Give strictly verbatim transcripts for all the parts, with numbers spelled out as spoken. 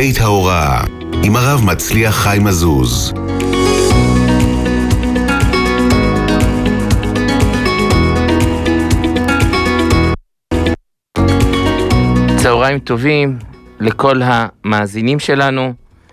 בית ההוראה עם הרב מצליח חיים עזוז. צהריים טובים לכל המאזינים שלנו.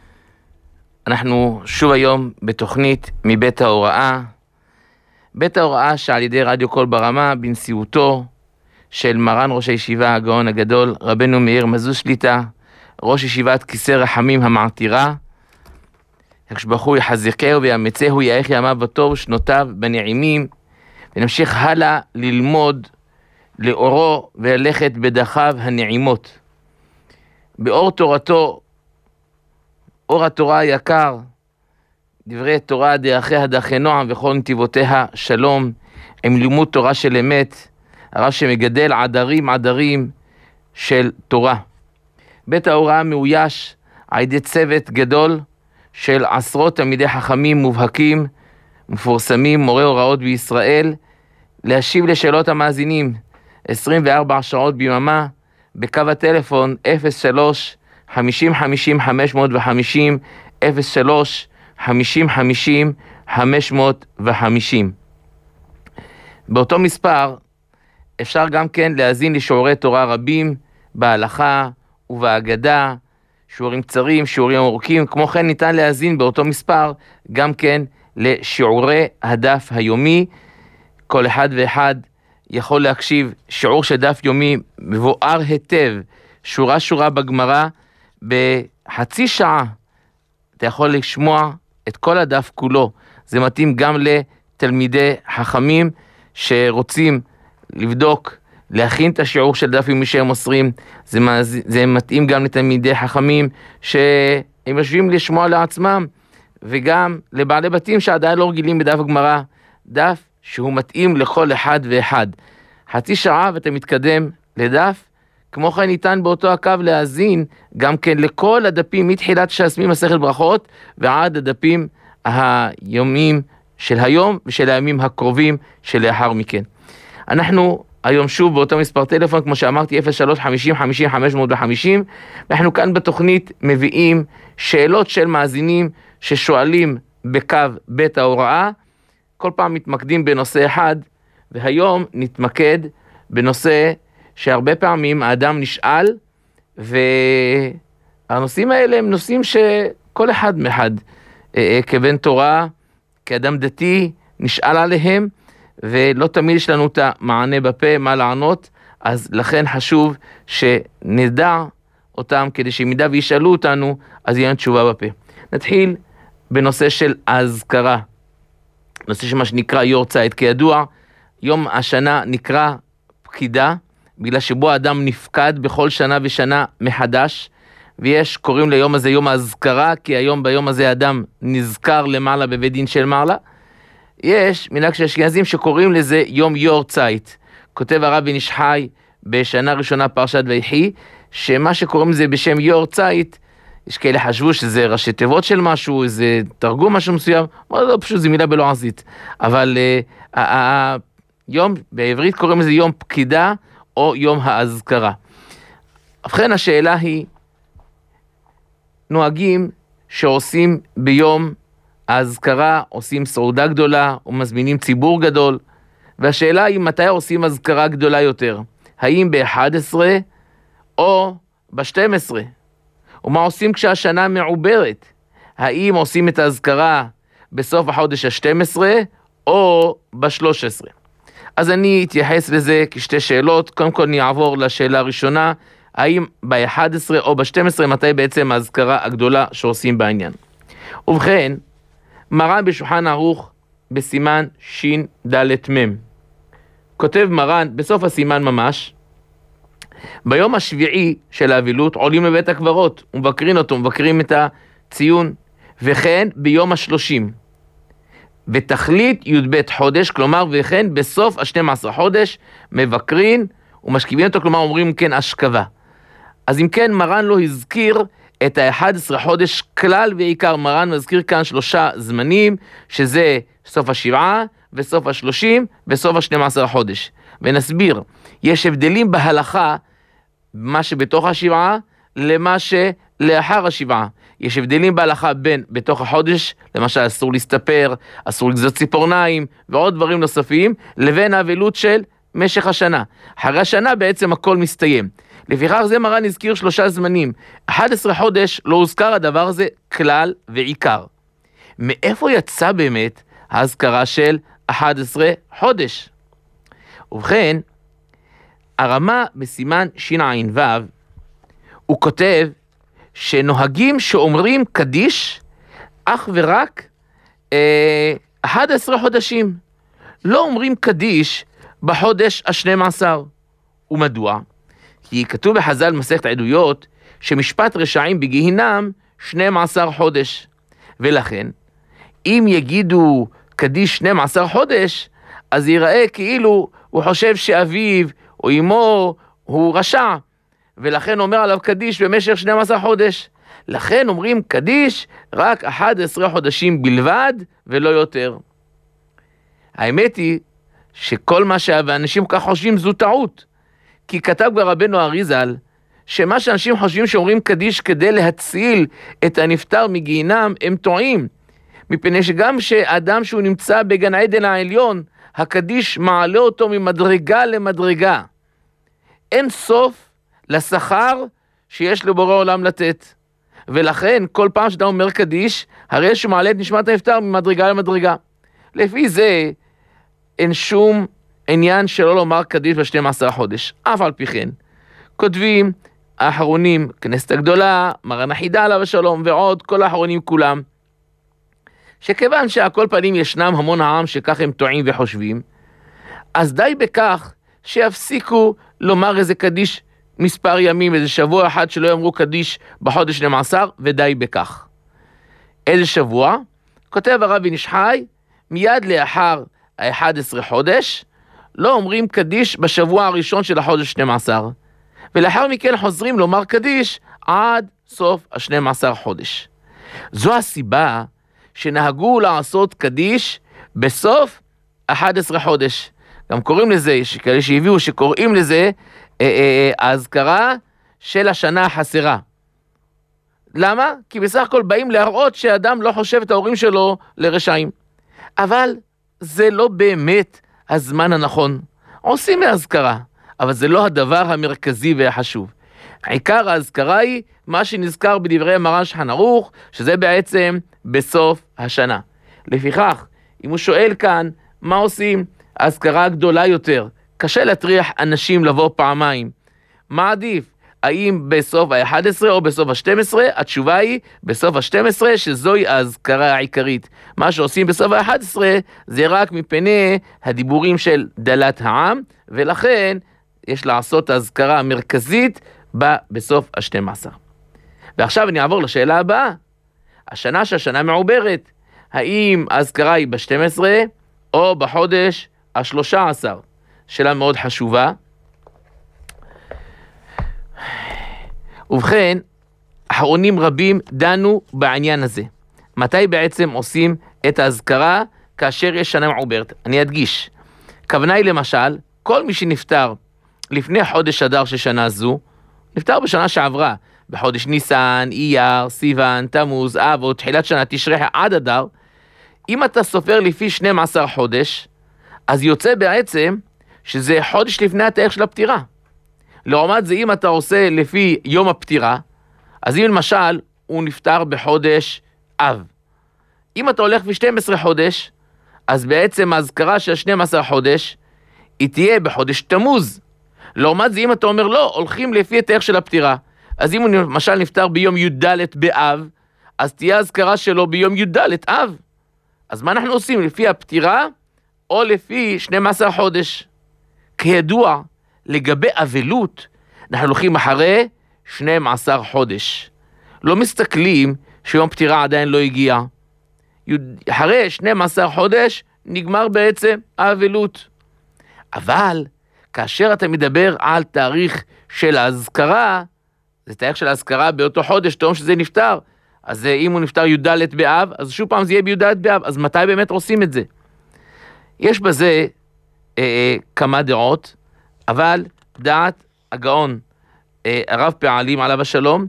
אנחנו שוב היום בתוכנית מבית ההוראה. בית ההוראה שעל ידי רדיו קול ברמה בנשיאותו של מרן ראש הישיבה הגאון הגדול רבנו מאיר מזוז שליטה, ראש ישיבת כיסא רחמים המעתירה. הקשבחו יחזקהו ויאמצהו יאריך ימיו בטוב שנותיו בנעימים, ונמשיך הלאה ללמוד לאורו וללכת בדרכיו הנעימות. באור תורתו, אור התורה היקר, דברי תורה דרכיה דרכי נועם וכל נתיבותיה שלום, עם לימוד תורה של אמת, הרב שמגדל עדרים עדרים של תורה. בית ההוראה מאויש על ידי צוות גדול של עשרות תלמידי חכמים מובהקים, מפורסמים, מורי הוראות בישראל, להשיב לשאלות המאזינים עשרים וארבע שעות ביממה, בקו הטלפון אפס שלוש חמישים חמישים חמש מאות וחמישים, אפס שלוש חמישים חמישים חמש מאות וחמישים. באותו מספר אפשר גם כן להאזין לשיעורי תורה רבים בהלכה ובהגדה, שיעורים קצרים, שיעורים ארוכים. כמו כן ניתן להאזין באותו מספר גם כן לשיעורי הדף היומי. כל אחד ואחד יכול להקשיב שיעור של דף יומי מבואר היטב, שורה שורה בגמרא, בחצי שעה אתה יכול לשמוע את כל הדף כולו. זה מתאים גם לתלמידי חכמים שרוצים לבדוק, להכין את השיעור של דף יומי שהם מוסרים. זה, זה מתאים גם לתלמידי חכמים שהם יושבים לשמוע לעצמם, וגם לבעלי בתים שעדיין לא רגילים בדף הגמרא, דף שהוא מתאים לכל אחד ואחד. חצי שעה ואתה מתקדם לדף. כמו כן ניתן באותו הקו להאזין גם כן לכל הדפים מתחילת שעסמים מסכת ברכות ועד הדפים היומיים של היום ושל הימים הקרובים שלאחר מכן. אנחנו היום שוב באותו מספר טלפון, כמו שאמרתי, אפס שלוש חמישים חמישים חמש מאות וחמישים, ואנחנו כאן בתוכנית מביאים שאלות של מאזינים ששואלים בקו בית ההוראה. כל פעם מתמקדים בנושא אחד, והיום נתמקד בנושא שהרבה פעמים האדם נשאל, והנושאים האלה הם נושאים שכל אחד מאחד כבן תורה, כאדם דתי, נשאל עליהם, ולא תמיד יש לנו את המענה בפה, מה לענות. אז לכן חשוב שנדע אותם, כדי שמידה וישאלו אותנו, אז יהיה תשובה בפה. נתחיל בנושא של ההזכרה, נושא שמה שנקרא יורצייט. כידוע, יום השנה נקרא פקידה, בגלל שבו האדם נפקד בכל שנה ושנה מחדש, ויש, קוראים ליום הזה יום ההזכרה, כי היום ביום הזה האדם נזכר למעלה בבית דין של מעלה. יש מנהג של אשכנזים שקוראים לזה יום יורצייט. כותב הרב בן איש חי בשנה ראשונה פרשת ויחי, שמה שקוראים לזה בשם יורצייט, יש כאלה חשבו שזה ראשי תיבות של משהו, איזה תרגום משהו מסוים, אבל לא, פשוט זה מילה בלועזית. אבל uh, היום בעברית קוראים לזה יום פקידה או יום ההזכרה. ובכן השאלה היא, נוהגים שעושים ביום ההזכרה, עושים סעודה גדולה או מזמינים ציבור גדול, והשאלה היא מתי עושים הזכרה גדולה יותר, האם ב-אחת עשרה או ב-שתים עשרה? ומה עושים כשהשנה מעוברת? האם עושים את ההזכרה בסוף החודש ה-שתים עשרה או ב-שלוש עשרה? אז אני אתייחס לזה כשתי שאלות. קודם כל אני אעבור לשאלה הראשונה, האם ב-אחת עשרה או ב-שתים עשרה, מתי בעצם ההזכרה הגדולה שעושים בעניין? ובכן, מרן בשולחן ערוך בסימן שין דלת מם, כותב מרן בסוף הסימן ממש, ביום השביעי של האבילות עולים לבית הקברות ומבקרים אותו, מבקרים את הציון, וכן ביום השלושים, ותכלית י"ב חודש, כלומר וכן בסוף ה-שנים עשר חודש מבקרים ומשכיבים אותו, כלומר אומרים כן אשכבה. אז אם כן מרן לא הזכיר את ה-אחד עשר חודש כלל ועיקר. מרן מזכיר כאן שלושה זמנים, שזה סוף השבעה וסוף השלושים וסוף ה-שנים עשר חודש. ונסביר, יש הבדלים בהלכה, מה שבתוך השבעה למה לאחר השבעה. יש הבדלים בהלכה בין בתוך החודש, למשל אסור להסתפר, אסור לגזות ציפורניים ועוד דברים נוספים, לבין האבלות של משך השנה. אחרי השנה בעצם הכל מסתיים. לפיכך זה מרן הזכיר שלושה זמנים. אחד עשר חודש לא הוזכר הדבר הזה כלל ועיקר. מאיפה יצא באמת ההזכרה של אחד עשר חודש? ובכן, הרמה בסימן שע"ו, הוא כותב שנוהגים שאומרים קדיש אך ורק אה, אחד עשר חודשים. לא אומרים קדיש בחודש ה-שנים עשר. ומדוע? כי כתוב בחז"ל מסכת עדויות שמשפט רשעים בגיהינם שנים עשר חודש. ולכן, אם יגידו קדיש שנים עשר חודש, אז ייראה כאילו הוא חושב שאביו או אמו הוא רשע, ולכן אומר עליו קדיש במשך שנים עשר חודש. לכן אומרים קדיש רק אחד עשר חודשים בלבד ולא יותר. האמת היא שכל מה שאנשים כל כך חושבים זו טעות. כי כתב כבר רבנו אריז"ל שמה שאנשים חושבים שאומרים קדיש כדי להציל את הנפטר מגיהינם הם טועים. מפני שגם שאדם שהוא נמצא בגן עדן העליון, הקדיש מעלה אותו ממדרגה למדרגה. אין סוף לשכר שיש לבורא עולם לתת. ולכן כל פעם שאתה אומר קדיש, הרי שהוא מעלה את נשמת הנפטר ממדרגה למדרגה. לפי זה אין שום עניין שלא לומר קדיש ב-שנים עשר חודש. אף על פי כן, כותבים האחרונים, כנסת הגדולה, מרן החידה עליו השלום, ועוד כל האחרונים כולם, שכיוון שהכל פנים ישנם המון העם שכך הם טועים וחושבים, אז די בכך שיפסיקו לומר איזה קדיש מספר ימים, איזה שבוע אחד שלא יאמרו קדיש בחודש שנים עשר, ודי בכך. איזה שבוע? כותב הרב בן איש חי, מיד לאחר ה-אחד עשר חודש, לא אומרים קדיש בשבוע הראשון של החודש שנים עשר, ולאחר מכן חוזרים לומר קדיש עד סוף ה-שנים עשר חודש. זו הסיבה שנהגו לעשות קדיש בסוף אחד עשר חודש. גם קוראים לזה, יש כאלה שהביאו שקוראים לזה ההזכרה של השנה החסרה. למה? כי בסך הכל באים להראות שאדם לא חושב את ההורים שלו לרשעים. אבל זה לא באמת הזמן הנכון. עושים להזכרה, אבל זה לא הדבר המרכזי והחשוב. עיקר ההזכרה היא מה שנזכר בדברי מרן שולחן ערוך, שזה בעצם בסוף השנה. לפיכך, אם הוא שואל כאן, מה עושים? ההזכרה הגדולה יותר. קשה להטריח אנשים לבוא פעמיים. מה עדיף? האם בסוף ה-אחד עשר או בסוף ה-שתים עשרה? התשובה היא בסוף ה-שתים עשרה, שזוהי ההזכרה העיקרית. מה שעושים בסוף ה-אחד עשר זה רק מפני הדיבורים של דלת העם, ולכן יש לעשות ההזכרה המרכזית בסוף ה-שתים עשרה. ועכשיו אני אעבור לשאלה הבאה. השנה שהשנה מעוברת, האם ההזכרה היא ב-שתים עשרה או בחודש ה-שלוש עשרה? שאלה מאוד חשובה. ובכן, אחרונים רבים דנו בעניין הזה. מתי בעצם עושים את ההזכרה כאשר יש שנה מעוברת? אני אדגיש. כוונה היא למשל, כל מי שנפטר לפני חודש אדר של שנה זו, נפטר בשנה שעברה, בחודש ניסן, אייר, סיוון, תמוז, אב או תחילת שנה תשרי עד אדר, אם אתה סופר לפי שנים עשר חודש, אז יוצא בעצם שזה חודש לפני התאריך של הפטירה. לעומת זה, אם אתה עושה לפי יום הפטירה, אז אם למשל הוא נפטר בחודש אב. אם אתה הולך ב-שנים עשר חודש, אז בעצם ההזכרה של שנים עשר חודש, היא תהיה בחודש תמוז. לעומת זה, אם אתה אומר לא, הולכים לפי התאריך של הפטירה. אז אם הוא למשל נפטר ביום י"ד באב, אז תהיה ההזכרה שלו ביום י"ד אב. אז מה אנחנו עושים? לפי הפטירה או לפי שנים עשר חודש? כידוע, לגבי אבלות, אנחנו הולכים אחרי שנים עשר חודש. לא מסתכלים שיום פטירה עדיין לא הגיע. אחרי שנים עשר חודש נגמר בעצם האבלות. אבל כאשר אתה מדבר על תאריך של ההזכרה, זה תאריך של ההזכרה באותו חודש, תום שזה נפטר. אז אם הוא נפטר י"ד באב, אז שוב פעם זה יהיה בי"ד באב. אז מתי באמת עושים את זה? יש בזה אה, כמה דעות, אבל דעת הגאון, אה, הרב פעלים עליו השלום,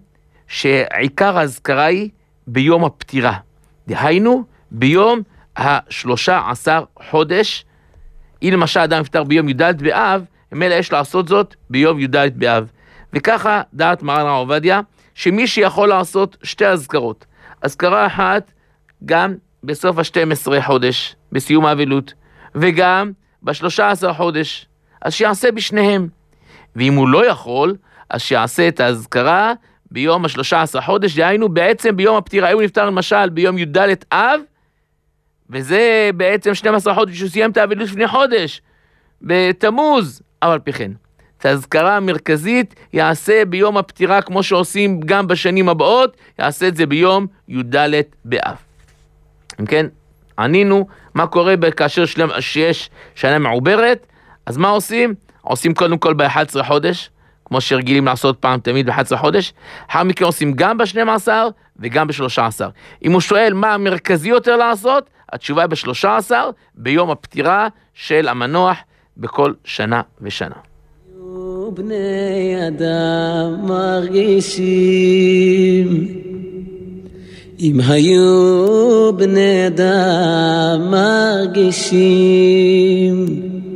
שעיקר ההזכרה היא ביום הפטירה. דהיינו, ביום השלושה עשר חודש, אם למשל אדם נפטר ביום י"ד באב, ממילא יש לעשות זאת ביום י"ד באב. וככה דעת מרן הרב עובדיה, שמי שיכול לעשות שתי הזכרות. הזכרה אחת גם בסוף ה-שנים עשר חודש, בסיום האבלות, וגם ב-שלושה עשר חודש, אז שיעשה בשניהם. ואם הוא לא יכול, אז שיעשה את ההזכרה ביום ה-שלושה עשר חודש, דהיינו בעצם ביום הפטירה. הוא נפטר למשל ביום י"ד אב, וזה בעצם שנים עשר חודש שהוא סיים את האבלות לפני חודש, בתמוז, אבל פי כן. את ההזכרה המרכזית יעשה ביום הפטירה, כמו שעושים גם בשנים הבאות, יעשה את זה ביום י"ד באב. אם כן, ענינו מה קורה כאשר שלם, שיש שנה מעוברת, אז מה עושים? עושים קודם כל ב-אחד עשר חודש, כמו שרגילים לעשות פעם תמיד ב-אחד עשר חודש, אחר מכן עושים גם ב-שנים עשר וגם ב-שלושה עשר. אם הוא שואל מה המרכזי יותר לעשות, התשובה היא ב-שלושה עשר, ביום הפטירה של המנוח בכל שנה ושנה. בני אדם מרגישים, אם היו בני אדם מרגישים,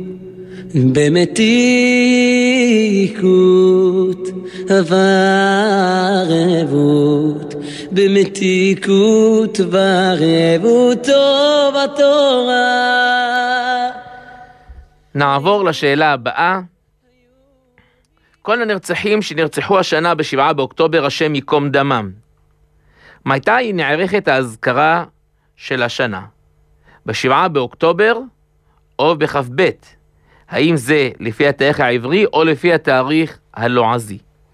במתיקות וערבות, במתיקות וערבות טוב התורה. נעבור לשאלה הבאה. כל הנרצחים שנרצחו השנה בשבעה באוקטובר, השם ייקום דמם, מתי נערכת ההזכרה של השנה? בשבעה באוקטובר או בכ"ב? האם זה לפי התאריך העברי או לפי התאריך הלועזי?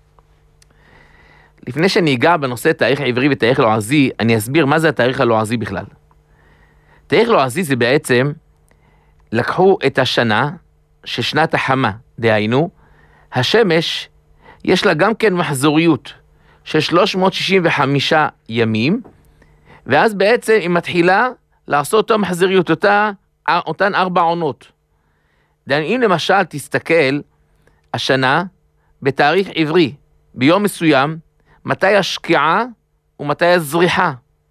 לפני שאני אגע בנושא תאריך עברי ותאריך לועזי, אני אסביר מה זה התאריך הלועזי בכלל. תאריך לועזי זה בעצם, לקחו את השנה של שנת החמה, דהיינו, השמש יש לה גם כן מחזוריות של שלוש מאות שישים וחמישה ימים, ואז בעצם היא מתחילה לעשות אותה מחזוריות, אותה, אותן ארבע עונות. אם למשל תסתכל השנה בתאריך עברי, ביום מסוים, מתי השקיעה ומתי הזריחה.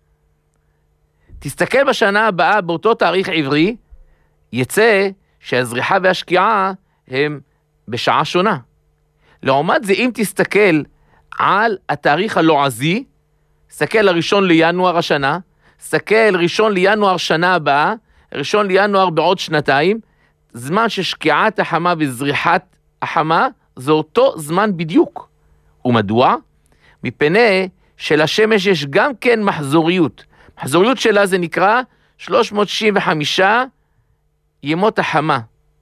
תסתכל בשנה הבאה באותו תאריך עברי, יצא שהזריחה והשקיעה הם בשעה שונה. לעומת זה, אם תסתכל על התאריך הלועזי, תסתכל לראשון לינואר השנה, תסתכל ראשון לינואר שנה הבאה, ראשון לינואר בעוד שנתיים, זמן ששקיעת החמה וזריחת החמה, זה אותו זמן בדיוק. ומדוע? מפני שלשמש יש גם כן מחזוריות. מחזוריות שלה זה נקרא שלוש מאות שישים וחמישה ימות החמה.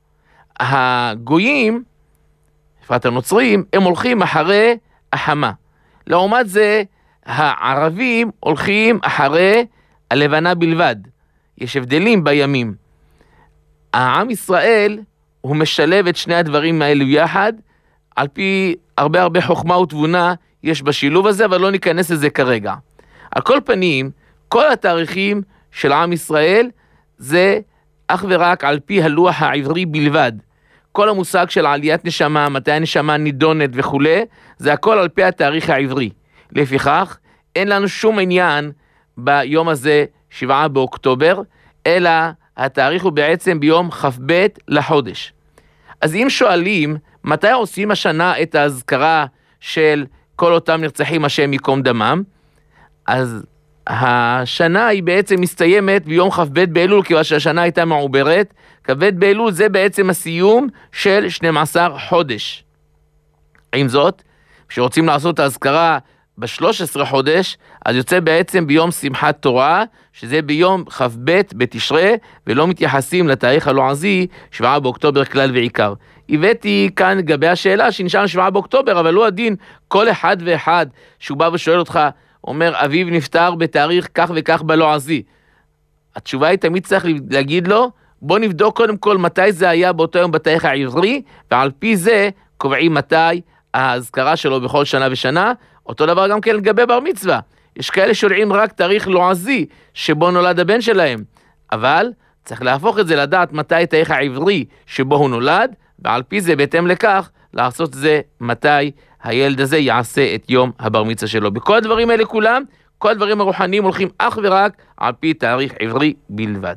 הגויים, בפרט הנוצרים, הם הולכים אחרי החמה. לעומת זה, הערבים הולכים אחרי הלבנה בלבד. יש הבדלים בימים. העם ישראל הוא משלב את שני הדברים האלו יחד, על פי הרבה הרבה חוכמה ותבונה יש בשילוב הזה, אבל לא ניכנס לזה כרגע. על כל פנים, כל התאריכים של עם ישראל זה אך ורק על פי הלוח העברי בלבד. כל המושג של עליית נשמה, מתי הנשמה נידונת וכו', זה הכל על פי התאריך העברי. לפיכך, אין לנו שום עניין ביום הזה, שבעה באוקטובר, אלא התאריך הוא בעצם ביום כ"ב לחודש. אז אם שואלים, מתי עושים השנה את ההזכרה של כל אותם נרצחים השם ייקום דמם? אז השנה היא בעצם מסתיימת ביום כ"ב באלול, כיוון שהשנה הייתה מעוברת. כ"ב באלול זה בעצם הסיום של שנים עשר חודש. עם זאת, כשרוצים לעשות את ההזכרה ב-שלוש עשרה חודש, אז יוצא בעצם ביום שמחת תורה, שזה ביום כ"ב בתשרי, ולא מתייחסים לתאריך הלועזי, שבעה באוקטובר כלל ועיקר. הבאתי כאן לגבי השאלה שנשאר שבעה באוקטובר, אבל לא הדין, כל אחד ואחד שהוא בא ושואל אותך, אומר, אביו נפטר בתאריך כך וכך בלועזי. התשובה היא תמיד צריך להגיד לו, בוא נבדוק קודם כל מתי זה היה באותו יום בתאריך העברי, ועל פי זה קובעים מתי ההזכרה שלו בכל שנה ושנה. אותו דבר גם כן לגבי בר מצווה. יש כאלה שולעים רק תאריך לועזי שבו נולד הבן שלהם, אבל צריך להפוך את זה לדעת מתי תאריך העברי שבו הוא נולד, ועל פי זה בהתאם לכך לעשות זה מתי הילד הזה יעשה את יום הבר מצווה שלו. בכל הדברים האלה כולם, כל הדברים הרוחניים הולכים אך ורק על פי תאריך עברי בלבד.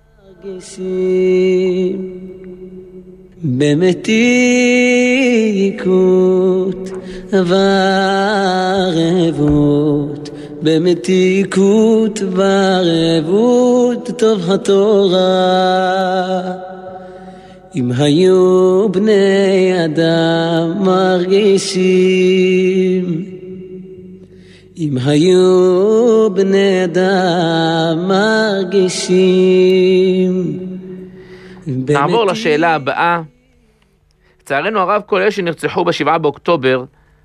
במתיקות וערבות, במתיקות וערבות טוב התורה. אם היו בני אדם מרגישים, אם היו בני אדם מרגישים. נעבור לשאלה הבאה. לצערנו הרב, כל אלה שנרצחו בשבעה באוקטובר,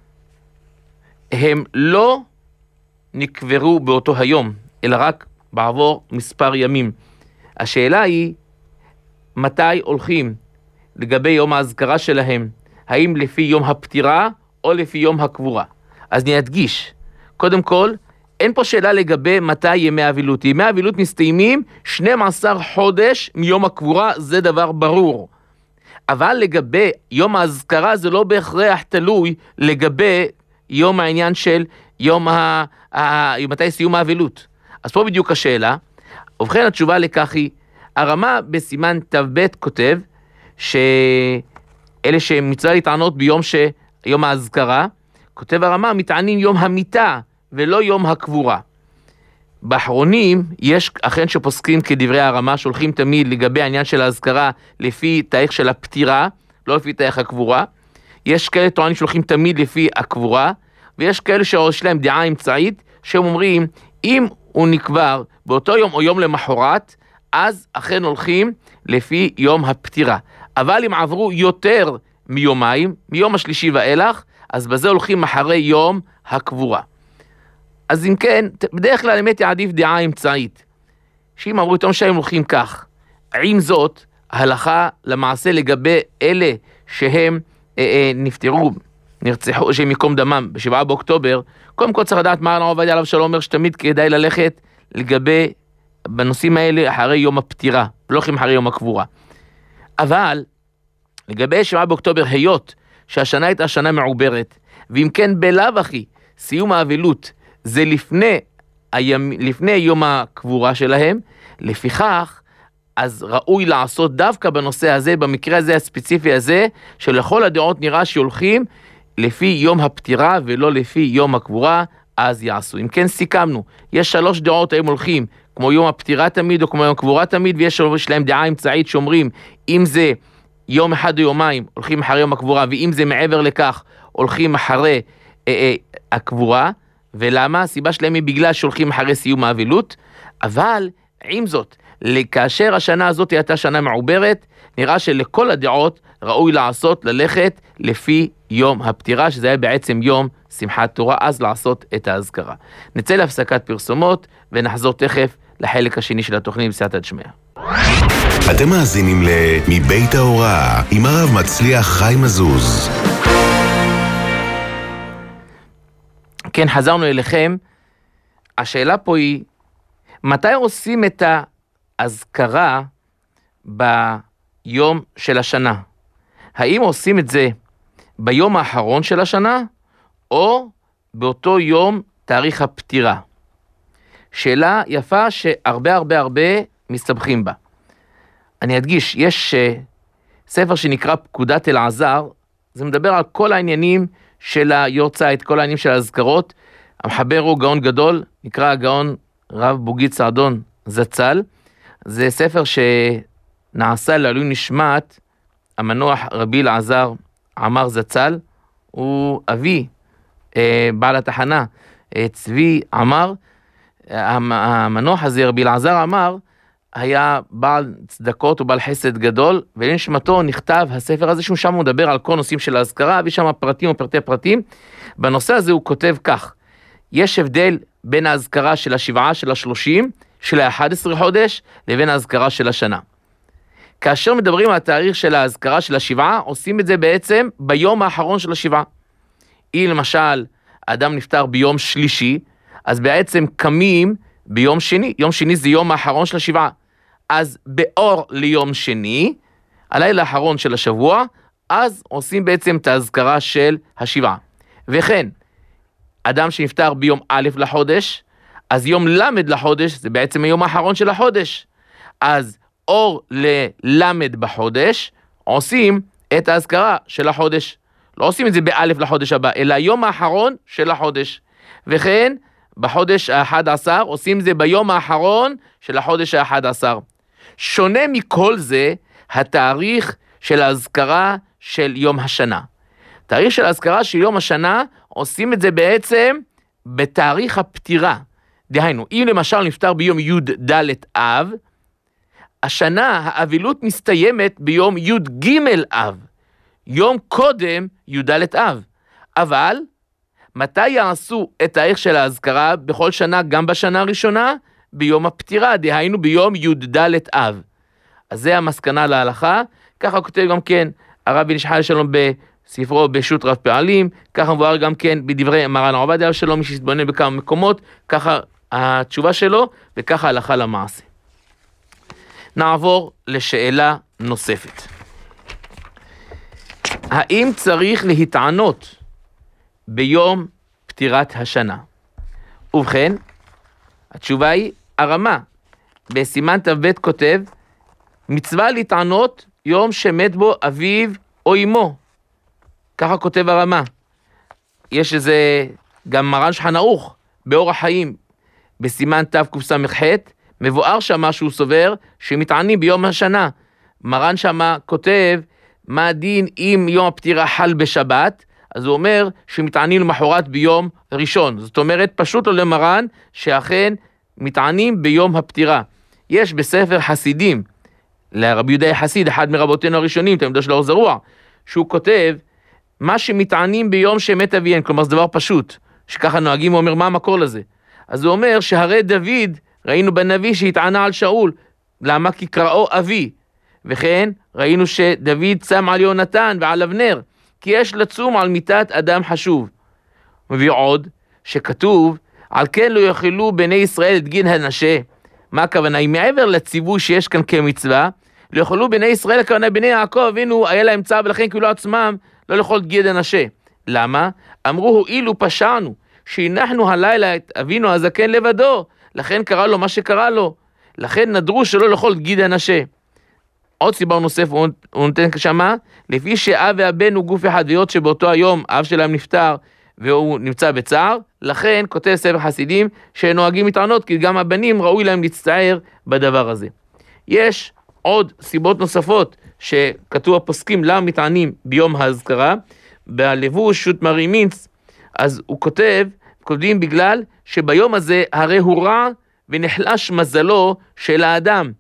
הם לא נקברו באותו היום, אלא רק בעבור מספר ימים. השאלה היא, מתי הולכים לגבי יום ההזכרה שלהם? האם לפי יום הפטירה או לפי יום הקבורה? אז אני אדגיש, קודם כל, אין פה שאלה לגבי מתי ימי האבילות. ימי האבילות מסתיימים שנים עשר חודש מיום הקבורה, זה דבר ברור. אבל לגבי יום ההזכרה זה לא בהכרח תלוי לגבי יום העניין של יום ה... ה... מתי סיום האבילות. אז פה בדיוק השאלה. ובכן התשובה לכך היא, הרמה בסימן ת"ב כותב שאלה שמצווה להתענות ביום ש... יום ההזכרה, כותב הרמה, מתענים יום המיטה ולא יום הקבורה. באחרונים יש אכן שפוסקים כדברי הרמה, שולחים תמיד לגבי העניין של ההזכרה לפי תאריך של הפטירה, לא לפי תאריך הקבורה. יש כאלה טוענים שולחים תמיד לפי הקבורה, ויש כאלה שיש להם דעה אמצעית, שהם אומרים, אם הוא נקבר באותו יום או יום למחרת, אז אכן הולכים לפי יום הפטירה. אבל אם עברו יותר מיומיים, מיום השלישי ואילך, אז בזה הולכים אחרי יום הקבורה. אז אם כן, בדרך כלל באמת יעדיף דעה אמצעית, שאם אמרו את יום שהם הולכים כך. עם זאת, ההלכה למעשה לגבי אלה שהם אה, אה, נפטרו, נרצחו, שהם יקום דמם בשבעה באוקטובר, קודם כל צריך לדעת מה הרב עובדיה עליו שלום אומר שתמיד כדאי ללכת לגבי בנושאים האלה אחרי יום הפטירה, לא הולכים אחרי יום הקבורה. אבל לגבי שבעה באוקטובר, היות שהשנה הייתה שנה מעוברת, ואם כן בלאו הכי סיום האבלות זה לפני, הימ... לפני יום הקבורה שלהם, לפיכך, אז ראוי לעשות דווקא בנושא הזה, במקרה הזה הספציפי הזה, שלכל הדעות נראה שהולכים לפי יום הפטירה ולא לפי יום הקבורה, אז יעשו. אם כן סיכמנו, יש שלוש דעות האם הולכים, כמו יום הפטירה תמיד או כמו יום הקבורה תמיד, ויש להם דעה אמצעית שאומרים, אם זה יום אחד או יומיים, הולכים אחרי יום הקבורה, ואם זה מעבר לכך, הולכים אחרי אה, אה, הקבורה, ולמה? הסיבה שלהם היא בגלל שהולכים אחרי סיום האבלות, אבל עם זאת, כאשר השנה הזאת הייתה שנה מעוברת, נראה שלכל הדעות ראוי לעשות, ללכת לפי יום הפטירה, שזה היה בעצם יום שמחת תורה, אז לעשות את ההזכרה. נצא להפסקת פרסומות, ונחזור תכף לחלק השני של התוכנית בסייעתא דשמיא. אתם מאזינים ל"מבית ההוראה" עם הרב מצליח חיים מזוז. כן, חזרנו אליכם. השאלה פה היא, מתי עושים את ההזכרה ביום של השנה? האם עושים את זה ביום האחרון של השנה, או באותו יום תאריך הפטירה? שאלה יפה שהרבה הרבה הרבה מסתבכים בה. אני אדגיש, יש ספר שנקרא פקודת אלעזר, זה מדבר על כל העניינים של היורצייט, כל העניינים של ההזכרות. המחבר הוא גאון גדול, נקרא הגאון רב בוגית סעדון זצ"ל. זה ספר שנעשה לעילוי נשמת המנוח רבי אלעזר עמר זצ"ל, הוא אבי אה, בעל התחנה אה, צבי עמר. המנוח הזה רבי אלעזר עמר היה בעל צדקות ובעל חסד גדול, ולנשמתו נכתב הספר הזה, שם הוא מדבר על כל נושאים של ההזכרה, ושם פרטים ופרטי פרטים. בנושא הזה הוא כותב כך, יש הבדל בין ההזכרה של השבעה, של השלושים, של ה-אחד עשר חודש, לבין ההזכרה של השנה. כאשר מדברים על התאריך של ההזכרה של השבעה, עושים את זה בעצם ביום האחרון של השבעה. אם למשל האדם נפטר ביום שלישי, אז בעצם קמים ביום שני, יום שני זה יום האחרון של השבעה. אז באור ליום שני, הלילה האחרון של השבוע, אז עושים בעצם את ההזכרה של השבעה. וכן, אדם שנפטר ביום א' לחודש, אז יום למד לחודש, זה בעצם היום האחרון של החודש. אז אור ללמד בחודש, עושים את ההזכרה של החודש. לא עושים את זה באלף לחודש הבא, אלא היום האחרון של החודש. וכן, בחודש ה-אחד עשר, עושים את זה ביום האחרון של החודש ה-אחד עשר. שונה מכל זה, התאריך של ההזכרה של יום השנה. תאריך של ההזכרה של יום השנה, עושים את זה בעצם בתאריך הפטירה. דהיינו, אם למשל נפטר ביום י' ד' אב, השנה האבילות מסתיימת ביום י' ג' אב, יום קודם י' ד' אב. אבל, מתי יעשו את תאריך של ההזכרה בכל שנה, גם בשנה הראשונה? ביום הפטירה, דהיינו ביום י' ד' אב. אז זה המסקנה להלכה, ככה כותב גם כן הרב בן איש חי שלום בספרו בשו"ת רב פעלים, ככה מבואר גם כן בדברי מרן הרב עובדיה שלום, מי שהתבונן בכמה מקומות, ככה התשובה שלו, וככה הלכה למעשה. נעבור לשאלה נוספת. האם צריך להתענות ביום פטירת השנה? ובכן, התשובה היא הרמה. בסימן ת"ב כותב, מצווה להתענות יום שמת בו אביו או אמו. ככה כותב הרמה. יש איזה, גם מרן שולחן ערוך, באור החיים, בסימן תקס"ח, מבואר שמה שהוא סובר שמתענים ביום השנה. מרן שמה כותב, מה הדין אם יום הפטירה חל בשבת? אז הוא אומר שמתענים למחרת ביום ראשון. זאת אומרת, פשוט לו למרן שאכן מתענים ביום הפטירה. יש בספר חסידים, לרבי יהודה חסיד, אחד מרבותינו הראשונים, תלמידו של אור זרוע, שהוא כותב, מה שמתענים ביום שמת אביהם, כלומר זה דבר פשוט, שככה נוהגים, הוא אומר, מה המקור לזה? אז הוא אומר שהרי דוד, ראינו בנביא שהתענה על שאול, למה? כי קראו אבי, וכן ראינו שדוד צם על יונתן ועל אבנר, כי יש לצום על מיתת אדם חשוב. מביא עוד, שכתוב, על כן לא יאכלו בני ישראל את גין הנשה. מה הכוונה? היא מעבר לציווי שיש כאן כמצווה, לא יאכלו בני ישראל, הכוונה בני יעקב, אבינו, היה להם צו, ולכן כאילו עצמם לא לאכול את גין הנשה. למה? אמרו, אילו פשענו, שהנחנו הלילה את אבינו הזקן לבדו, לכן קרא לו מה שקרא לו, לכן נדרו שלא לאכול את גין הנשה. עוד סיבה נוסף, הוא נותן שמה, לפי שאב והבן הוא גוף אחד, ויות שבאותו היום אב שלהם נפטר, והוא נמצא בצער, לכן כותב ספר חסידים שנוהגים מתענות, כי גם הבנים ראוי להם להצטער בדבר הזה. יש עוד סיבות נוספות שכתוב הפוסקים למה מתענים ביום ההזכרה, בלבוש שו"ת מרי מינץ, אז הוא כותב, כותבים בגלל שביום הזה הרי הוא רע ונחלש מזלו של האדם,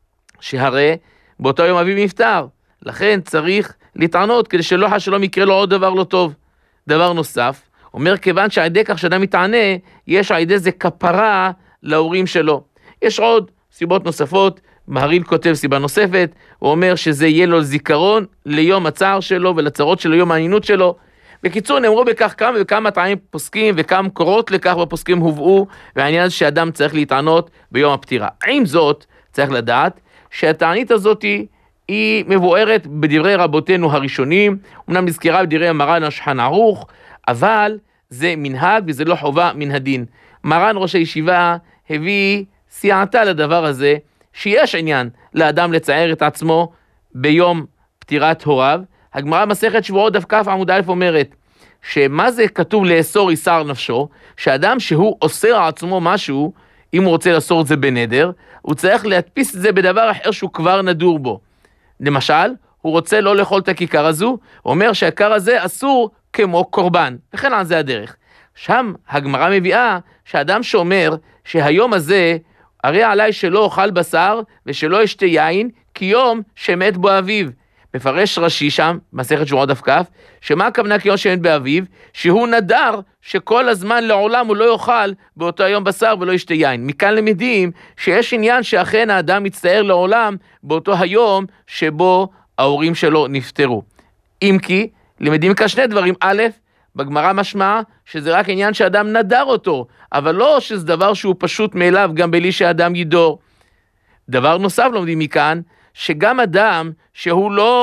שהרי באותו יום אביו נפטר, לכן צריך להתענות כדי שלא חשלום יקרה לו עוד דבר לא טוב. דבר נוסף, אומר כיוון שעל ידי כך שאדם מתענה, יש על ידי זה כפרה להורים שלו. יש עוד סיבות נוספות, מהרי"ל כותב סיבה נוספת, הוא אומר שזה יהיה לו זיכרון ליום הצער שלו ולצרות שלו, יום העניינות שלו. בקיצור, נאמרו בכך כמה וכמה טעמים פוסקים וכמה קורות לכך בפוסקים הובאו, והעניין הזה שאדם צריך להתענות ביום הפטירה. עם זאת, צריך לדעת שהתענית הזאת היא מבוארת בדברי רבותינו הראשונים, אמנם נזכרה בדברי מרן השולחן ערוך, אבל זה מנהג וזה לא חובה מן הדין. מרן ראש הישיבה הביא סייעתה לדבר הזה, שיש עניין לאדם לצייר את עצמו ביום פטירת הוריו. הגמרא מסכת שבועות דף כ' עמוד א' אומרת, שמה זה כתוב לאסור איסר נפשו? שאדם שהוא אוסר על עצמו משהו, אם הוא רוצה לאסור את זה בנדר, הוא צריך להדפיס את זה בדבר אחר שהוא כבר נדור בו. למשל, הוא רוצה לא לאכול את הכיכר הזו, הוא אומר שהכיכר הזה אסור כמו קורבן, וכן על זה הדרך. שם הגמרא מביאה שאדם שאומר שהיום הזה, הרי עליי שלא אוכל בשר ושלא ישתה יין, כי יום שמת בו אביו. מפרש רש"י שם, מסכת שבועות דף כ', שמה הכוונה כי יום שמת באביו? שהוא נדר שכל הזמן לעולם הוא לא יאכל באותו היום בשר ולא ישתה יין. מכאן למדים שיש עניין שאכן האדם מצטער לעולם באותו היום שבו ההורים שלו נפטרו. אם כי, למדים כאן שני דברים. א', בגמרא משמע שזה רק עניין שאדם נדר אותו, אבל לא שזה דבר שהוא פשוט מאליו גם בלי שאדם ידור. דבר נוסף לומדים מכאן, שגם אדם שהוא לא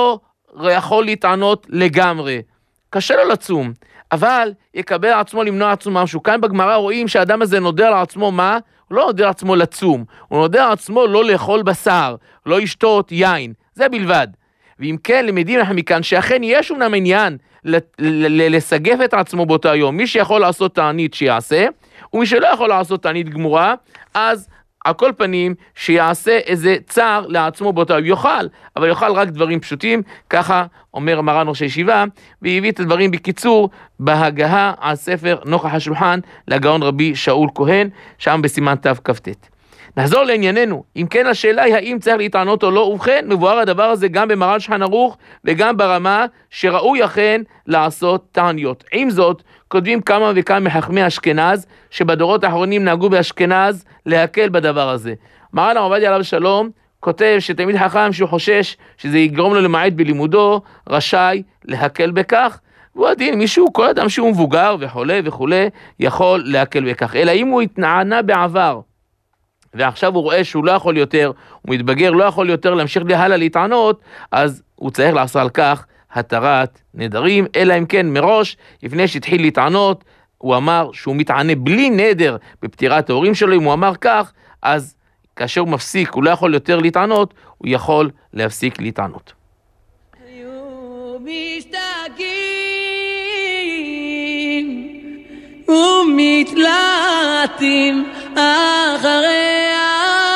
יכול להתענות לגמרי. קשה לו לצום, אבל יקבל עצמו למנוע עצמו משהו. כאן בגמרא רואים שהאדם הזה נודר לעצמו מה? הוא לא נודר עצמו לצום, הוא נודר עצמו לא לאכול בשר, לא לשתות יין, זה בלבד. ואם כן, למדים אנחנו מכאן שאכן יש אומנם עניין לסגף את עצמו באותו היום. מי שיכול לעשות תענית שיעשה, ומי שלא יכול לעשות תענית גמורה, אז על כל פנים שיעשה איזה צער לעצמו באותו יום. יאכל, אבל יאכל רק דברים פשוטים, ככה אומר מרן ראש הישיבה, והביא את הדברים בקיצור בהגהה על ספר נוכח השולחן לגאון רבי שאול כהן, שם בסימן תו כ"ט. נחזור לענייננו. אם כן, השאלה היא האם צריך להתענות או לא, ובכן מבואר הדבר הזה גם במרן שולחן ערוך וגם ברמה שראוי אכן לעשות תעניות. עם זאת, כותבים כמה וכמה מחכמי אשכנז שבדורות האחרונים נהגו באשכנז להקל בדבר הזה. מרן הרב עובדיה עליו שלום כותב שתלמיד חכם שהוא חושש שזה יגרום לו למעט בלימודו, רשאי להקל בכך. והוא הדין, מישהו, כל אדם שהוא מבוגר וחולה וכו' יכול להקל בכך. אלא אם הוא התנענה בעבר, ועכשיו הוא רואה שהוא לא יכול יותר, הוא מתבגר, לא יכול יותר להמשיך להלאה להתענות, אז הוא צריך לעשות על כך התרת נדרים, אלא אם כן מראש, לפני שהתחיל להתענות, הוא אמר שהוא מתענה בלי נדר בפטירת ההורים שלו. אם הוא אמר כך, אז כאשר הוא מפסיק, הוא לא יכול יותר להתענות, הוא יכול להפסיק להתענות. ומתלעטים אחריה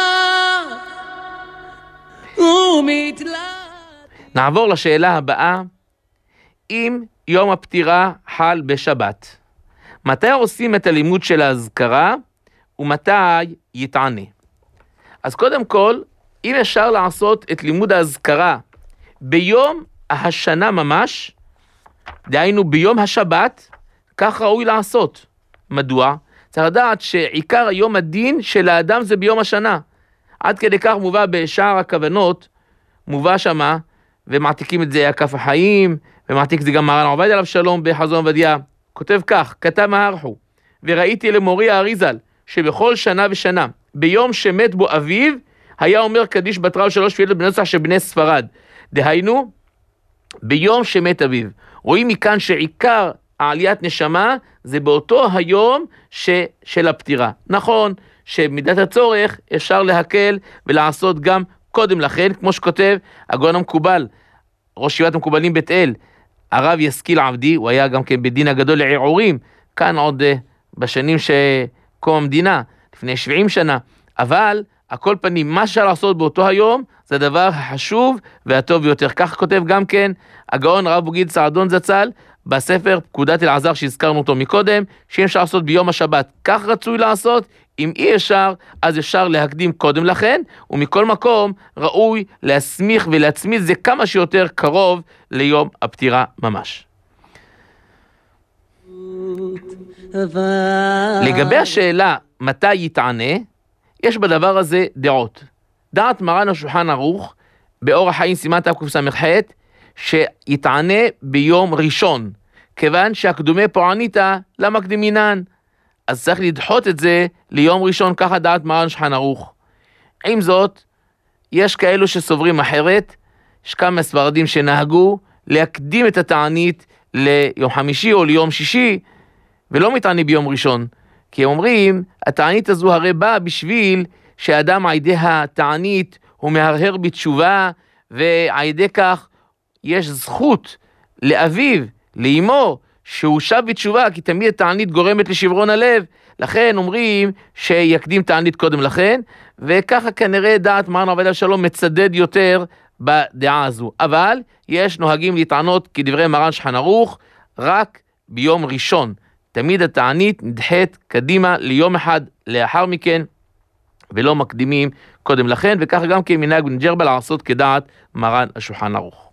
ומתלעטים. נעבור לשאלה הבאה. אם יום הפטירה חל בשבת, מתי עושים את הלימוד של ההזכרה ומתי יתענה? אז קודם כל, אם אפשר לעשות את לימוד ההזכרה ביום השנה ממש, דהיינו ביום השבת, כך ראוי לעשות. מדוע? צריך לדעת שעיקר היום הדין של האדם זה ביום השנה. עד כדי כך מובא בשער הכוונות, מובא שמה, ומעתיקים את זה הכף החיים, ומעתיק את זה גם מרן עובדיה עליו שלום בחזון עובדיה. כותב כך, כתב מהרחו, וראיתי למורי האריזל, שבכל שנה ושנה, ביום שמת בו אביו, היה אומר קדיש בתרא שלוש תפילות בנצח של בני ספרד. דהיינו, ביום שמת אביו. רואים מכאן שעיקר העליית נשמה זה באותו היום ש, של הפטירה. נכון שמידת הצורך אפשר להקל ולעשות גם קודם לכן, כמו שכותב הגאון המקובל, ראש ישיבת המקובלים בית אל, הרב ישכיל עבדי, הוא היה גם כן בדין הגדול לערעורים, כאן עוד uh, בשנים שקום המדינה, לפני שבעים שנה, אבל הכל פנים, מה שאפשר לעשות באותו היום, זה הדבר החשוב והטוב ביותר. כך כותב גם כן הגאון הרב בוגיד סעדון זצ"ל, בספר פקודת אלעזר שהזכרנו אותו מקודם, שאם אפשר לעשות ביום השבת, כך רצוי לעשות, אם אי אפשר, אז אפשר להקדים קודם לכן, ומכל מקום ראוי להסמיך ולהצמיד זה כמה שיותר קרוב ליום הפטירה ממש. לגבי השאלה מתי יתענה, יש בדבר הזה דעות. דעת מרן השולחן ערוך, באור החיים סימן תקס"ח, שיתענה ביום ראשון, כיוון שהקדומי פועניתא למקדימינן, אז צריך לדחות את זה ליום ראשון, ככה דעת מרן השולחן ערוך. עם זאת, יש כאלו שסוברים אחרת, יש כמה ספרדים שנהגו להקדים את התענית ליום חמישי או ליום שישי, ולא מתענה ביום ראשון, כי הם אומרים, התענית הזו הרי באה בשביל שהאדם על ידי התענית הוא מהרהר בתשובה, ועל ידי כך יש זכות לאביו, לאמו, שהוא שב בתשובה, כי תמיד התענית גורמת לשברון הלב, לכן אומרים שיקדים תענית קודם לכן, וככה כנראה דעת מרן עובדיה שלום מצדד יותר בדעה הזו. אבל יש נוהגים להתענות כדברי מרן שולחן ערוך רק ביום ראשון. תמיד התענית נדחית קדימה ליום אחד לאחר מכן, ולא מקדימים קודם לכן, וככה גם כמנהג בן ג'רבה לעשות כדעת מרן השולחן ערוך.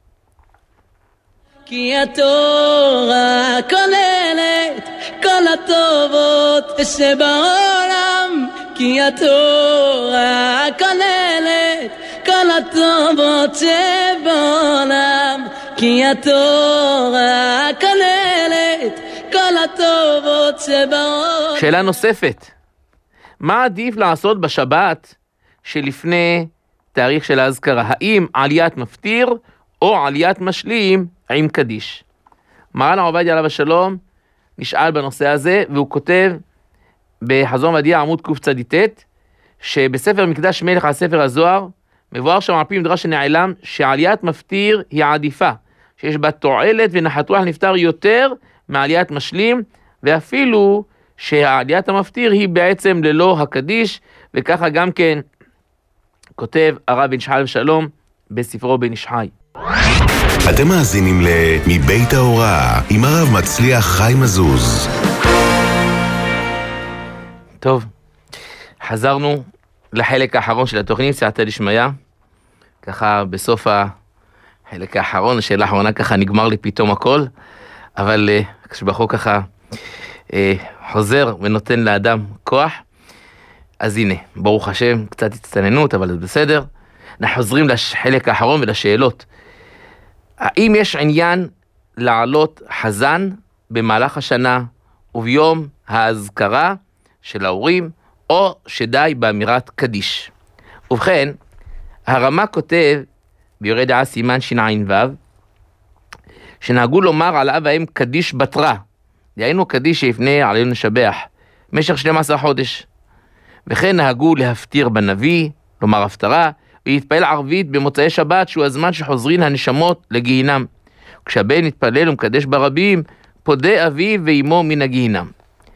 כי התורה כוללת כל הטובות שבעולם, כי התורה כוללת כל הטובות שבעולם, כי התורה כוללת כל הטובות שבעולם. שאלה נוספת, מה עדיף לעשות בשבת שלפני תאריך של ההזכרה? האם עליית מפטיר או עליית משלים עם קדיש. מרן הרב עובדיה עליו השלום נשאל בנושא הזה, והוא כותב בחזון עובדיה עמוד קצ"ט, שבספר מקדש מלך על ספר הזוהר, מבואר שם על פי מדרש שנעלם, שעליית מפטיר היא עדיפה, שיש בה תועלת ונחת רוח נפטר יותר מעליית משלים, ואפילו שהעליית המפטיר היא בעצם ללא הקדיש, וככה גם כן כותב הרב בן שחי ושלום בספרו בן איש חי. אתם מאזינים ל"מבית ההוראה" עם הרב מצליח חיים מזוז. טוב, חזרנו לחלק האחרון של התוכנית, סייעתא דשמיא. ככה בסוף החלק האחרון, השאלה האחרונה ככה נגמר לי פתאום הכל, אבל כשבחור ככה אה, חוזר ונותן לאדם כוח, אז הנה, ברוך השם, קצת הצטננות, אבל זה בסדר. אנחנו חוזרים לחלק האחרון ולשאלות. האם יש עניין לעלות חזן במהלך השנה וביום ההזכרה של ההורים, או שדי באמירת קדיש? ובכן, הרמ"א כותב ביורה דעה סימן שע"ו, שנהגו לומר על אב האם קדיש בתרה, דהיינו קדיש שיפנה עלינו לשבח, במשך שנים עשר חודש. וכן נהגו להפטיר בנביא, לומר הפטרה, ולהתפלל ערבית במוצאי שבת, שהוא הזמן שחוזרין הנשמות לגיהינם. כשהבן מתפלל ומקדש ברבים, פודה אביו ואימו מן הגיהינם.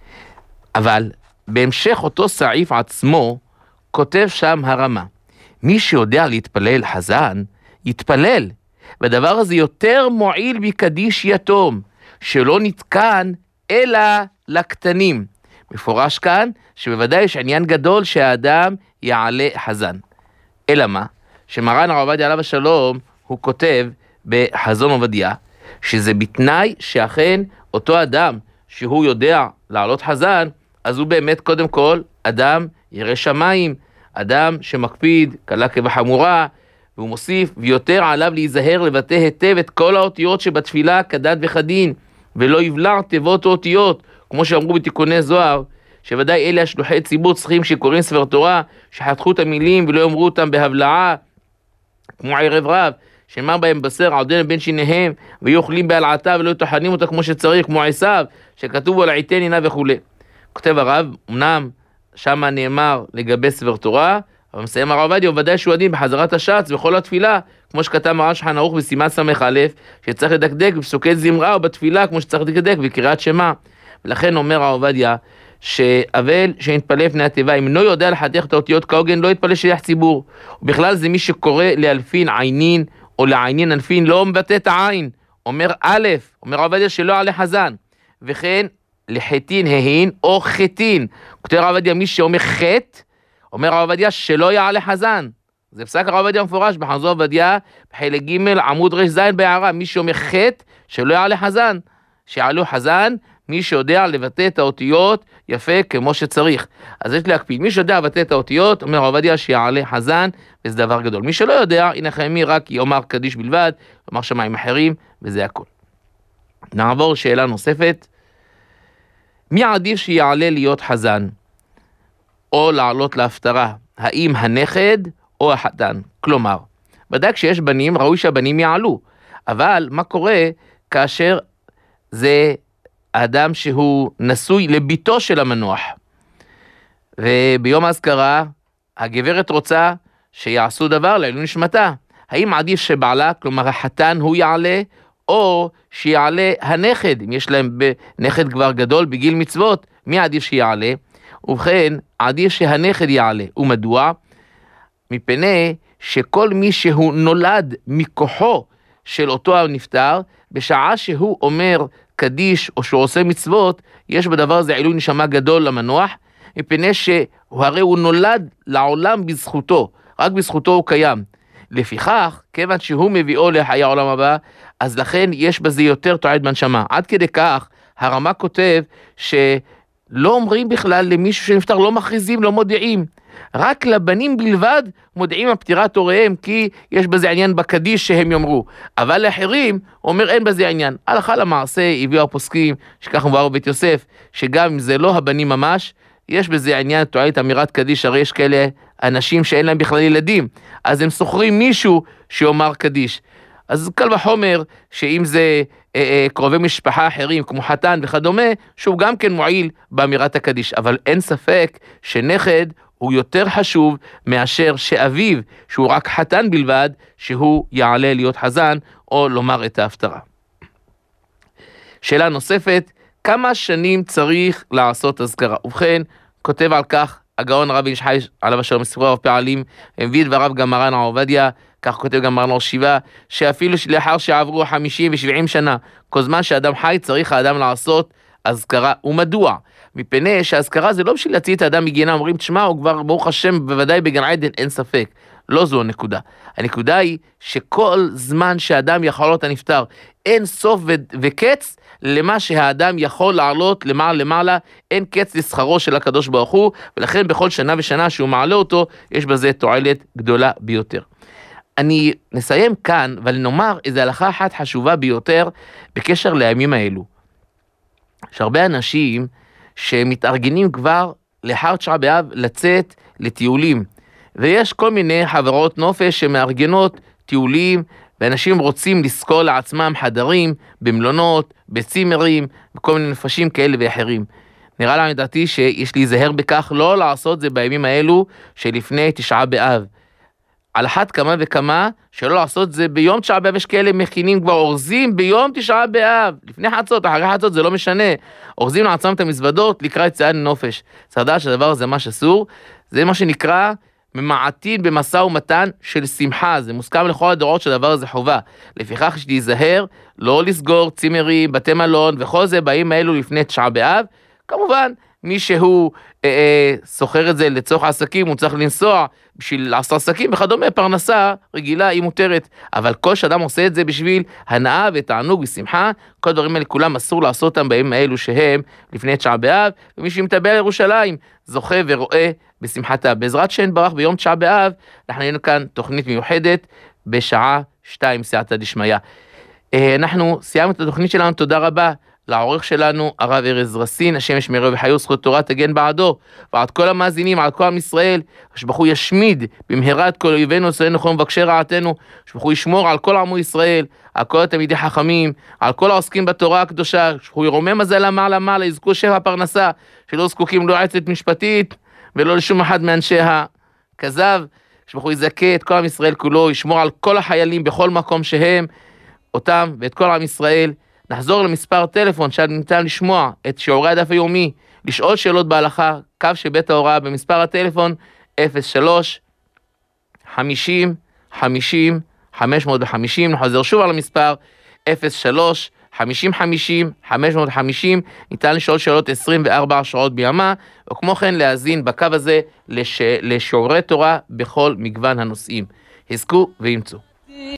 אבל בהמשך אותו סעיף עצמו, כותב שם הרמ"א, מי שיודע להתפלל חזן, יתפלל, והדבר הזה יותר מועיל מקדיש יתום, שלא נתקן אלא לקטנים. מפורש כאן שבוודאי יש עניין גדול שהאדם יעלה חזן. אלא מה? שמרן הרב עובדיה עליו השלום הוא כותב בחזון עובדיה, שזה בתנאי שאכן אותו אדם שהוא יודע לעלות חזן, אז הוא באמת קודם כל אדם ירא שמיים, אדם שמקפיד קלה כבחמורה, והוא מוסיף, ויותר עליו להיזהר לבטא היטב את כל האותיות שבתפילה כדת וכדין, ולא יבלע תיבות האותיות, כמו שאמרו בתיקוני זוהר, שוודאי אלה השלוחי ציבור צריכים שקוראים ספר תורה, שחתכו את המילים ולא יאמרו אותם בהבלעה, כמו ערב רב, שמר בהם בשר עודן בין שיניהם, ויהיו אוכלים בהלעתה ולא יטוחנים אותה כמו שצריך, כמו עשיו, שכתוב בו לעיתן הנה וכו'. כותב הרב, אמנם שמה נאמר לגבי ספר תורה, אבל מסיים הרב עובדיה, וודאי שהוא הדין בחזרת השץ וכל התפילה, כמו שכתב מרן שולחן ערוך בסימן סמך א', שצריך לדקדק בפסוקי זמרה או בתפילה, כמו שצריך לדקדק בקריאת שמע. ולכן אומר הרב עובדיה, שאבל שנתפלל לפני התיבה, אם לא יודע לחתך את האותיות כהוגן, לא יתפלל שליח ציבור. ובכלל זה מי שקורא לאלפין עינין, או לעינין אלפין, לא מבטא את העין. אומר א', אומר הרב עובדיה שלא עלה חזן. וכן, לחטין ההין או חטין. כותב הרב עובדיה, מי שאומר חט, אומר הרב עובדיה שלא יעלה חזן. זה פסק הרב עובדיה מפורש בחזון עובדיה, בחלק ג' עמוד רש זין בהערה, מי שאומר חט, שלא יעלה חזן. שיעלו חזן, מי שיודע לבטא את האותיות יפה כמו שצריך. אז יש להקפיד, מי שיודע לבטא את האותיות, אומר הרב עובדיה שיעלה חזן, וזה דבר גדול. מי שלא יודע, הנה חיימי רק יאמר קדיש בלבד, יאמר שמיים אחרים, וזה הכל. נעבור שאלה נוספת. מי עדיף שיעלה להיות חזן, או לעלות להפטרה? האם הנכד או החתן? כלומר, ודאי כשיש בנים, ראוי שהבנים יעלו. אבל מה קורה כאשר זה האדם שהוא נשוי לביתו של המנוח? וביום האזכרה, הגברת רוצה שיעשו דבר לעילוי נשמתה. האם עדיף שבעלה, כלומר החתן, הוא יעלה, או שיעלה הנכד, אם יש להם נכד כבר גדול בגיל מצוות, מי עדיף שיעלה? ובכן, עדיף שהנכד יעלה. ומדוע? מפני שכל מי שהוא נולד מכוחו של אותו הנפטר, בשעה שהוא אומר קדיש או שהוא עושה מצוות, יש בדבר הזה עילוי נשמה גדול למנוח, מפני שהרי הוא נולד לעולם בזכותו, רק בזכותו הוא קיים. לפיכך, כיוון שהוא מביאו לחיי העולם הבא, אז לכן יש בזה יותר תועלת בנשמה. עד כדי כך, הרמ"א כותב שלא אומרים בכלל למישהו שנפטר, לא מכריזים, לא מודיעים. רק לבנים בלבד מודיעים על פטירת הוריהם, כי יש בזה עניין בקדיש שהם יאמרו. אבל לאחרים, אומר אין בזה עניין. הלכה למעשה הביאו הפוסקים, שכך מבואר בבית יוסף, שגם אם זה לא הבנים ממש, יש בזה עניין תועלת אמירת קדיש, הרי יש כאלה אנשים שאין להם בכלל ילדים, אז הם סוחרים מישהו שיאמר קדיש. אז קל וחומר שאם זה אה, אה, קרובי משפחה אחרים כמו חתן וכדומה, שהוא גם כן מועיל באמירת הקדיש, אבל אין ספק שנכד הוא יותר חשוב מאשר שאביו, שהוא רק חתן בלבד, שהוא יעלה להיות חזן או לומר את ההפטרה. שאלה נוספת, כמה שנים צריך לעשות אזכרה? ובכן, כותב על כך הגאון הרב איש חי עליו השלום מספרו הרב פעלים, מביא דבריו גם מרן הרב עובדיה, כך כותב גם מרן ראש ישיבה, שאפילו לאחר שעברו חמישים ושבעים שנה, כל זמן שאדם חי צריך האדם לעשות אזכרה. ומדוע? מפני שהאזכרה זה לא בשביל להציל את האדם מגיהנום, אומרים תשמע, הוא כבר ברוך השם בוודאי בגן עדן, אין ספק. לא זו הנקודה. הנקודה היא שכל זמן שאדם יכול להיות הנפטר, אין סוף ו- וקץ למה שהאדם יכול לעלות למעלה למעלה, אין קץ לשכרו של הקדוש ברוך הוא, ולכן בכל שנה ושנה שהוא מעלה אותו, יש בזה תועלת גדולה ביותר. אני נסיים כאן, אבל נאמר איזו הלכה אחת חשובה ביותר בקשר לימים האלו. יש הרבה אנשים שמתארגנים כבר לאחר תשעה באב לצאת לטיולים, ויש כל מיני חברות נופש שמארגנות טיולים, ואנשים רוצים לזכור לעצמם חדרים במלונות, בצימרים, וכל מיני נפשים כאלה ואחרים. נראה לה לדעתי שיש להיזהר בכך לא לעשות זה בימים האלו שלפני תשעה באב. על אחת כמה וכמה שלא לעשות זה ביום תשעה באב, יש כאלה מכינים כבר אורזים ביום תשעה באב, לפני חצות, אחרי חצות זה לא משנה, אורזים לעצמם את המזוודות לקראת יציאת נופש. צריך לדעת שהדבר הזה מה שאסור, זה מה שנקרא ממעטין במשא ומתן של שמחה, זה מוסכם לכל הדורות שהדבר הזה חובה. לפיכך יש להיזהר לא לסגור צימרים, בתי מלון וכל זה באים האלו לפני תשעה באב. כמובן מי שהוא אה, אה, סוחר את זה לצורך העסקים, הוא צריך לנסוע בשביל לעשות עסקים וכדומה, פרנסה רגילה היא מותרת, אבל כל שאדם עושה את זה בשביל הנאה ותענוג ושמחה, כל דברים האלה כולם אסור לעשות אותם בימים האלו שהם לפני תשעה באב, ומי שמטבל ירושלים זוכה ורואה בשמחתה. בעזרת שם ברח ביום תשעה באב, אנחנו היינו כאן תוכנית מיוחדת בשעה שתיים סייעתא דשמיא. אנחנו סיימנו את התוכנית שלנו, תודה רבה לעורך שלנו, הרב ארז רסין, השם ישמרו וחיו, זכות תורה תגן בעדו, ועד כל המאזינים, על כל עם ישראל, שבחו ישמיד במהרה את כל אויבינו, עשו נכון מבקשי רעתנו, שבחו ישמור על כל עמו ישראל, על כל התלמידי חכמים, על כל העוסקים בתורה הקדושה, שבחו ירומם מזל מעלה מעלה, יזכו שפע פרנסה, שלא זקוקים לא עצת משפטית, ולא לשום אחד מאנשי הכזב, שבחו יזכה את כל עם ישראל כולו, ישמור על כל החיילים בכל מקום שהם, אותם ואת כל עם ישראל. נחזור למספר טלפון שניתן לשמוע את שיעורי הדף היומי, לשאול שאלות בהלכה, קו של בית ההוראה במספר הטלפון אפס שלוש חמישים חמישים חמש מאות וחמישים. נחזור שוב על המספר אפס שלוש חמישים חמישים חמש מאות וחמישים. ניתן לשאול שאלות עשרים וארבע שעות בימה, וכמו כן להאזין בקו הזה לש... לשיעורי תורה בכל מגוון הנושאים. הסקו וימצאו.